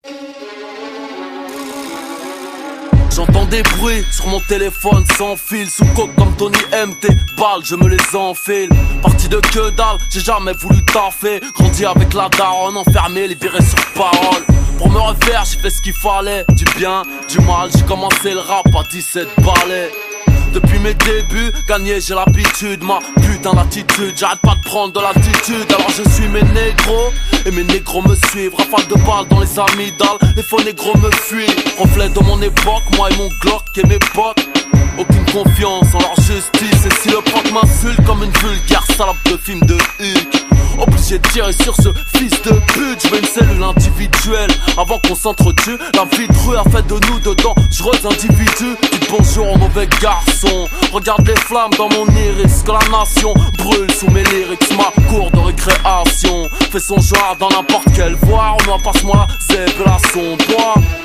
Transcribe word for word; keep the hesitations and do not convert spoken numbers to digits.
J'entends des bruits sur mon téléphone sans fil. Sous coke comme Tony M T, balles je me les enfile. Parti de que dalle, j'ai jamais voulu taffer. Grandi avec la daronne, enfermé, les virer sur parole. Pour me refaire, j'ai fait ce qu'il fallait. Du bien, du mal, j'ai commencé le rap à dix-sept balais. Depuis mes débuts, gagner j'ai l'habitude. Ma putain d'attitude, j'arrête pas de prendre de l'attitude. Alors je suis mes négros, et mes négros me suivent. Rafale de balles dans les amygdales, les faux négros me fuient. Reflet de mon époque, moi et mon Glock et mes potes. Aucune confiance en leur justice. Et si le proc m'insulte comme une vulgaire salope de film de Hulk, obligé de tirer sur ce fils de pute. Je veux une cellule individuelle avant qu'on s'entretue. La vie de rue a fait de nous de dangereux individus. Dites bonjour aux mauvais garçons. Regarde les flammes dans mon iris, que la nation brûle sous mes lyrics. Ma cour de récréation fait son genre dans n'importe quelle voie. On passe-moi la zèbre et la son bois.